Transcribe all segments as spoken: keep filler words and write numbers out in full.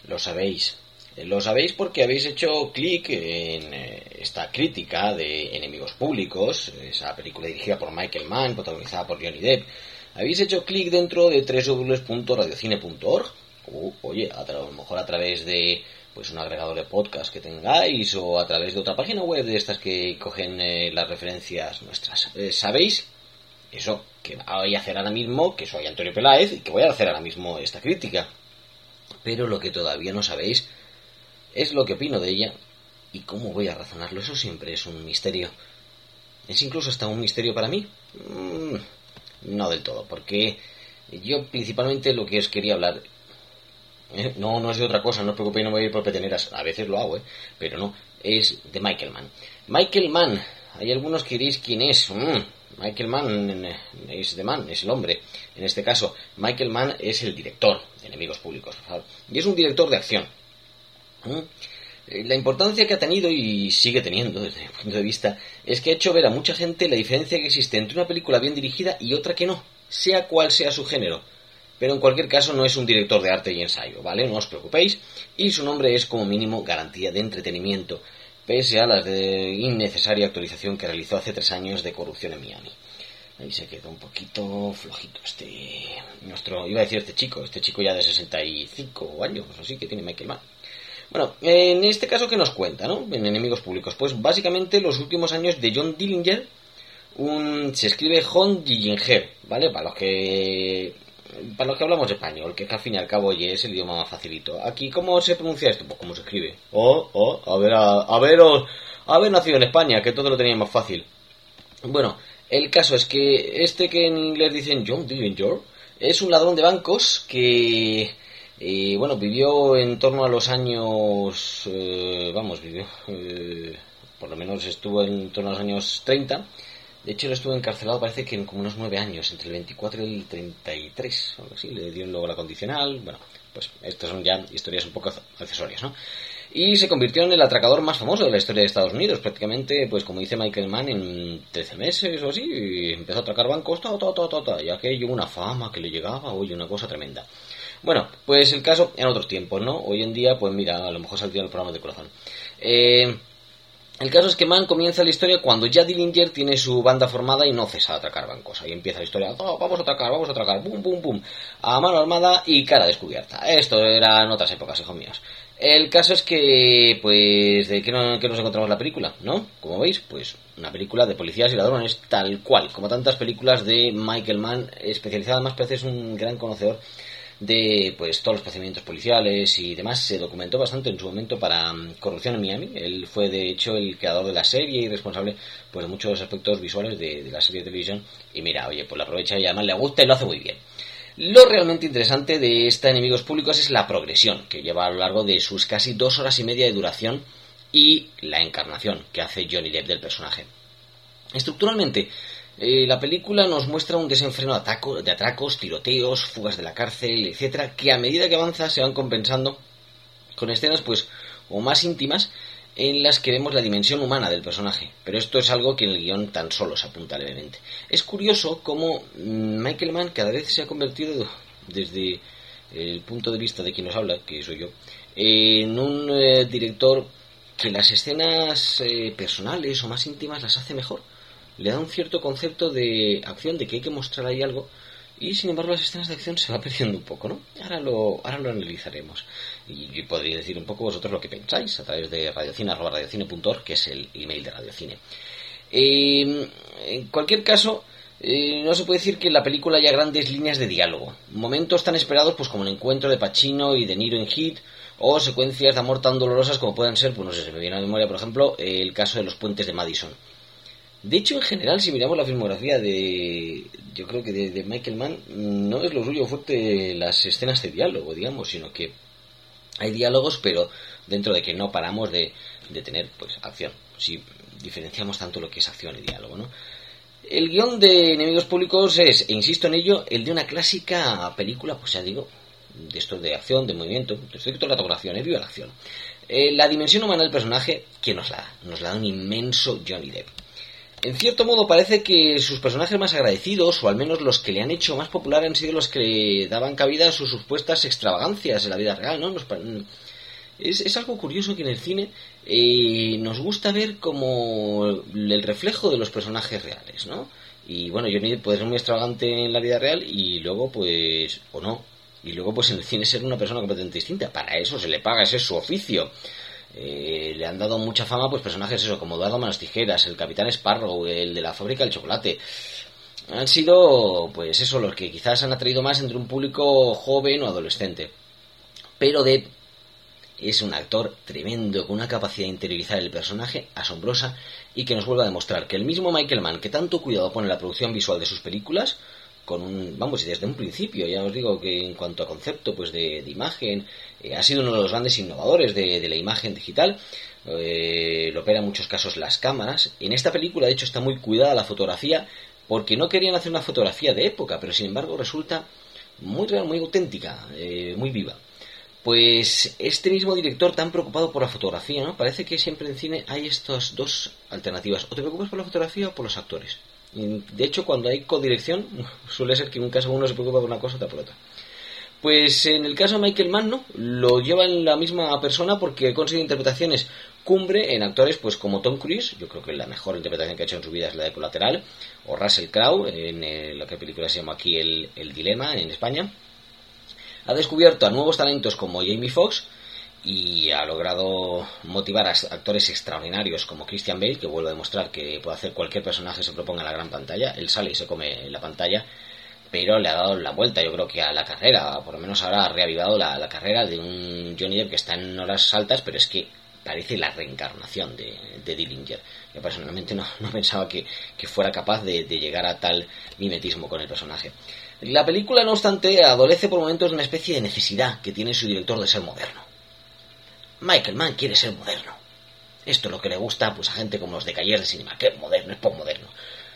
Lo sabéis. Lo sabéis porque habéis hecho clic en esta crítica de Enemigos Públicos, esa película dirigida por Michael Mann, protagonizada por Johnny Depp. Habéis hecho clic dentro de doble u doble u doble u punto radiocine punto org. Uh, oye, a, a lo mejor a través de pues un agregador de podcast que tengáis o a través de otra página web de estas que cogen eh, las referencias nuestras. Eh, ¿Sabéis? Eso, que voy a hacer ahora mismo, que soy Antonio Peláez y que voy a hacer ahora mismo esta crítica. Pero lo que todavía no sabéis es lo que opino de ella y cómo voy a razonarlo. Eso siempre es un misterio. ¿Es incluso hasta un misterio para mí? Mm, no del todo, porque yo principalmente lo que os quería hablar... Eh, no, no es de otra cosa, no os preocupéis, no me voy a ir por peteneras. A veces lo hago, ¿eh? Pero no, es de Michael Mann. Michael Mann, hay algunos que diréis quién es. Mm, Michael Mann es de Mann, es el hombre. En este caso, Michael Mann es el director de Enemigos Públicos, por favor. Y es un director de acción. La importancia que ha tenido y sigue teniendo desde mi punto de vista es que ha hecho ver a mucha gente la diferencia que existe entre una película bien dirigida y otra que no, sea cual sea su género. Pero en cualquier caso no es un director de arte y ensayo, ¿vale? No os preocupéis. Y su nombre es como mínimo garantía de entretenimiento, pese a la de innecesaria actualización que realizó hace tres años de Corrupción en Miami. Ahí se quedó un poquito flojito este... nuestro, iba a decir este chico, este chico ya de sesenta y cinco años, así que tiene Michael Mann. Bueno, en este caso, ¿qué nos cuenta, no? En Enemigos Públicos. Pues básicamente los últimos años de John Dillinger, un, se escribe John Dillinger, ¿vale? Para los que para los que hablamos español, que al fin y al cabo oye, es el idioma más facilito. Aquí, ¿cómo se pronuncia esto? Pues cómo se escribe. Oh, oh, a ver, a, a ver, oh, haber nacido en España, que todo lo tenía más fácil. Bueno, el caso es que este que en inglés dicen John Dillinger es un ladrón de bancos que... Y bueno, vivió en torno a los años, eh, vamos, vivió, eh, por lo menos estuvo en torno a los años treinta. De hecho, él estuvo encarcelado parece que en como unos nueve años, entre el veinticuatro y el treinta y tres, o algo así, le dieron luego la condicional. Bueno, pues estas son ya historias un poco accesorias, ¿no? Y se convirtió en el atracador más famoso de la historia de Estados Unidos, prácticamente, pues como dice Michael Mann, en trece meses o así, y empezó a atracar bancos, ta, ta, ta, ta, ta, y aquello, una fama que le llegaba, oye, una cosa tremenda. Bueno, pues el caso en otros tiempos, ¿no? Hoy en día, pues mira, a lo mejor saldría el programa de corazón. Eh, el caso es que Mann comienza la historia cuando ya Dillinger tiene su banda formada y no cesa de atracar bancos. Ahí empieza la historia, oh, vamos a atracar, vamos a atracar, pum, pum, pum, a mano armada y cara descubierta. Esto eran otras épocas, hijos míos. El caso es que, pues, ¿de qué, no, qué nos encontramos la película? ¿No? Como veis, pues una película de policías y ladrones, tal cual, como tantas películas de Michael Mann, especializada, además parece es un gran conocedor de pues todos los procedimientos policiales y demás. Se documentó bastante en su momento para um, Corrupción en Miami. Él fue de hecho el creador de la serie y responsable pues de muchos aspectos visuales de, de la serie de televisión, y mira, oye, pues la aprovecha y además le gusta y lo hace muy bien. Lo realmente interesante de esta Enemigos Públicos es la progresión que lleva a lo largo de sus casi dos horas y media de duración y la encarnación que hace Johnny Depp del personaje. Estructuralmente, Eh, la película nos muestra un desenfreno de, ataco, de atracos, tiroteos, fugas de la cárcel, etcétera, que a medida que avanza se van compensando con escenas pues o más íntimas en las que vemos la dimensión humana del personaje, pero esto es algo que en el guión tan solo se apunta levemente. Es curioso cómo Michael Mann cada vez se ha convertido, desde el punto de vista de quien nos habla, que soy yo, en un eh, director que las escenas eh, personales o más íntimas las hace mejor. Le da un cierto concepto de acción, de que hay que mostrar ahí algo, y sin embargo las escenas de acción se va perdiendo un poco, ¿no? Ahora lo, ahora lo analizaremos. Y, y podría decir un poco vosotros lo que pensáis a través de radiocine, arroba radiocine punto org, que es el email de Radiocine. Eh, en cualquier caso, eh, no se puede decir que en la película haya grandes líneas de diálogo. Momentos tan esperados pues como el encuentro de Pacino y De Niro en Heat, o secuencias de amor tan dolorosas como puedan ser, pues no sé, se me viene a la memoria, por ejemplo, eh, el caso de los puentes de Madison. De hecho, en general, si miramos la filmografía de, yo creo que de, de Michael Mann, no es lo suyo fuerte las escenas de diálogo, digamos, sino que hay diálogos, pero dentro de que no paramos de, de tener, pues, acción. Si diferenciamos tanto lo que es acción y diálogo, ¿no? El guión de Enemigos Públicos es, e insisto en ello, el de una clásica película, pues ya digo, de esto de acción, de movimiento, de esto de la fotografía, viva la acción. Eh, la dimensión humana del personaje, ¿quién nos la da? Nos la da un inmenso Johnny Depp. En cierto modo parece que sus personajes más agradecidos, o al menos los que le han hecho más popular, han sido los que le daban cabida a sus supuestas extravagancias en la vida real, ¿no? Nos, es, es algo curioso que en el cine eh, nos gusta ver como el reflejo de los personajes reales, ¿no? Y bueno, Johnny Depp puede ser muy extravagante en la vida real y luego pues, o no, y luego pues en el cine ser una persona completamente distinta. Para eso se le paga, ese es su oficio. Eh, le han dado mucha fama pues personajes eso como Eduardo Manos Tijeras, el Capitán Sparrow, el de la fábrica del chocolate. Han sido pues eso los que quizás han atraído más entre un público joven o adolescente. Pero Depp es un actor tremendo, con una capacidad de interiorizar el personaje asombrosa y que nos vuelve a demostrar que el mismo Michael Mann, que tanto cuidado pone en la producción visual de sus películas, con un, vamos, y desde un principio, ya os digo que en cuanto a concepto pues de, de imagen, eh, ha sido uno de los grandes innovadores de, de la imagen digital, eh, lo opera en muchos casos las cámaras. En esta película de hecho está muy cuidada la fotografía, porque no querían hacer una fotografía de época, pero sin embargo resulta muy real, muy auténtica, eh, muy viva. Pues este mismo director tan preocupado por la fotografía, ¿no? Parece que siempre en cine hay estas dos alternativas, o te preocupas por la fotografía o por los actores. De hecho, cuando hay codirección, suele ser que en un caso uno se preocupa por una cosa, otra por otra. Pues en el caso de Michael Mann, ¿no? Lo lleva en la misma persona porque consigue interpretaciones cumbre en actores pues como Tom Cruise, yo creo que la mejor interpretación que ha hecho en su vida es la de Colateral, o Russell Crowe, en el, la que película se llama aquí El, el Dilema, en España. Ha descubierto a nuevos talentos como Jamie Foxx y ha logrado motivar a actores extraordinarios como Christian Bale, que vuelve a demostrar que puede hacer cualquier personaje que se proponga en la gran pantalla. Él sale y se come en la pantalla, pero le ha dado la vuelta, yo creo que a la carrera, por lo menos ahora ha reavivado la, la carrera de un Johnny Depp que está en horas altas, pero es que parece la reencarnación de, de Dillinger. Yo personalmente no, no pensaba que, que fuera capaz de, de llegar a tal mimetismo con el personaje. La película, no obstante, adolece por momentos de una especie de necesidad que tiene su director de ser moderno. Michael Mann quiere ser moderno. Esto es lo que le gusta pues a gente como los de Cahiers de Cinema, que es moderno, es postmoderno.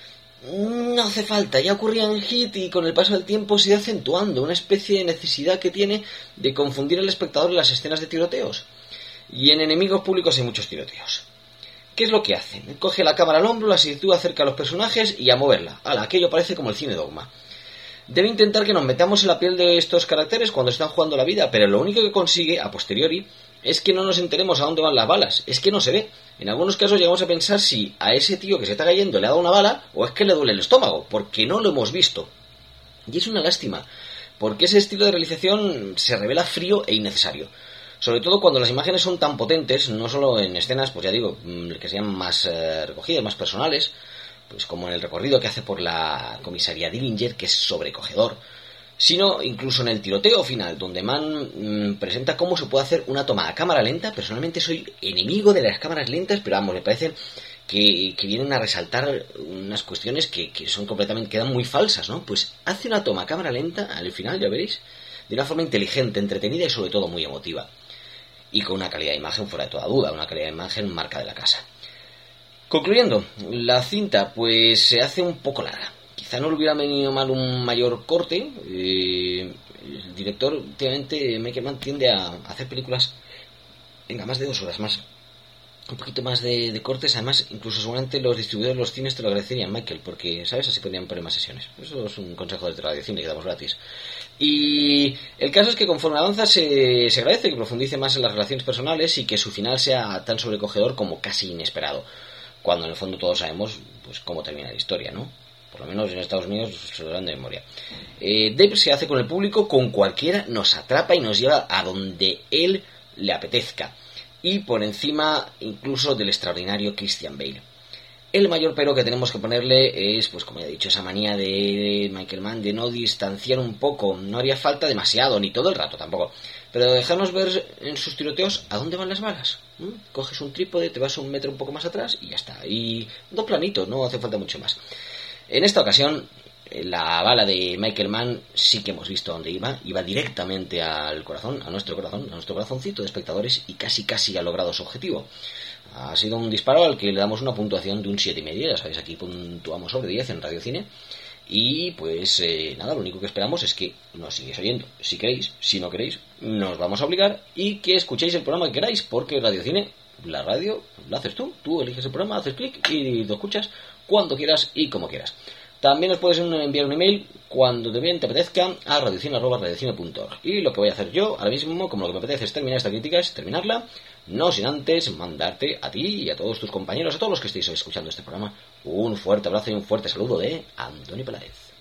No hace falta, ya ocurría en Hit y con el paso del tiempo se ha acentuando una especie de necesidad que tiene de confundir al espectador en las escenas de tiroteos. Y en Enemigos Públicos hay muchos tiroteos. ¿Qué es lo que hacen? Coge la cámara al hombro, la sitúa cerca a los personajes y a moverla. Ala, aquello parece como el cine Dogma. Debe intentar que nos metamos en la piel de estos caracteres cuando están jugando la vida, pero lo único que consigue, a posteriori, es que no nos enteremos a dónde van las balas. Es que no se ve. En algunos casos llegamos a pensar si a ese tío que se está cayendo le ha dado una bala o es que le duele el estómago, porque no lo hemos visto. Y es una lástima, porque ese estilo de realización se revela frío e innecesario. Sobre todo cuando las imágenes son tan potentes, no solo en escenas, pues ya digo, que sean más eh, recogidas, más personales, pues como en el recorrido que hace por la comisaría Dillinger, que es sobrecogedor, sino incluso en el tiroteo final, donde Mann mmm, presenta cómo se puede hacer una toma a cámara lenta. Personalmente soy enemigo de las cámaras lentas, pero vamos, me parecen que, que vienen a resaltar unas cuestiones que, que son completamente, quedan muy falsas, ¿no? Pues hace una toma a cámara lenta, al final, ya veréis, de una forma inteligente, entretenida y sobre todo muy emotiva. Y con una calidad de imagen fuera de toda duda, una calidad de imagen marca de la casa. Concluyendo, la cinta pues se hace un poco larga. Quizá no le hubiera venido mal un mayor corte. Eh, el director, últimamente, Michael Mann tiende a hacer películas, venga, más de dos horas, más, un poquito más de, de cortes. Además, incluso seguramente los distribuidores de los cines te lo agradecerían, Michael, porque, ¿sabes? Así podrían poner más sesiones. Eso es un consejo de Radio Cine que damos gratis. Y el caso es que conforme avanza se, se agradece que profundice más en las relaciones personales y que su final sea tan sobrecogedor como casi inesperado, cuando en el fondo todos sabemos pues cómo termina la historia, ¿no? Por lo menos en Estados Unidos se lo dan de memoria. Eh, Depp se hace con el público, con cualquiera, nos atrapa y nos lleva a donde él le apetezca. Y por encima incluso del extraordinario Christian Bale. El mayor pero que tenemos que ponerle es, pues como ya he dicho, esa manía de Michael Mann de no distanciar un poco. No haría falta demasiado, ni todo el rato tampoco, pero dejarnos ver en sus tiroteos a dónde van las balas. ¿Mm? Coges un trípode, te vas un metro un poco más atrás y ya está. Y dos planitos, no hace falta mucho más. En esta ocasión, la bala de Michael Mann sí que hemos visto dónde iba. Iba directamente al corazón, a nuestro corazón, a nuestro corazoncito de espectadores, y casi casi ha logrado su objetivo. Ha sido un disparo al que le damos una puntuación de un siete y medio. Ya sabéis, aquí puntuamos sobre diez en Radio Cine. Y pues eh, nada, lo único que esperamos es que nos sigáis oyendo. Si queréis, si no queréis, nos vamos a obligar, y que escuchéis el programa que queráis, porque Radio Cine, la radio, la haces tú. Tú eliges el programa, haces clic y lo escuchas cuando quieras y como quieras. También nos puedes enviar un email cuando te bien te apetezca a radiocine arroba radiocine punto org. Y lo que voy a hacer yo ahora mismo, como lo que me apetece es terminar esta crítica, es terminarla, no sin antes mandarte a ti y a todos tus compañeros, a todos los que estéis escuchando este programa, un fuerte abrazo y un fuerte saludo de Antonio Peláez.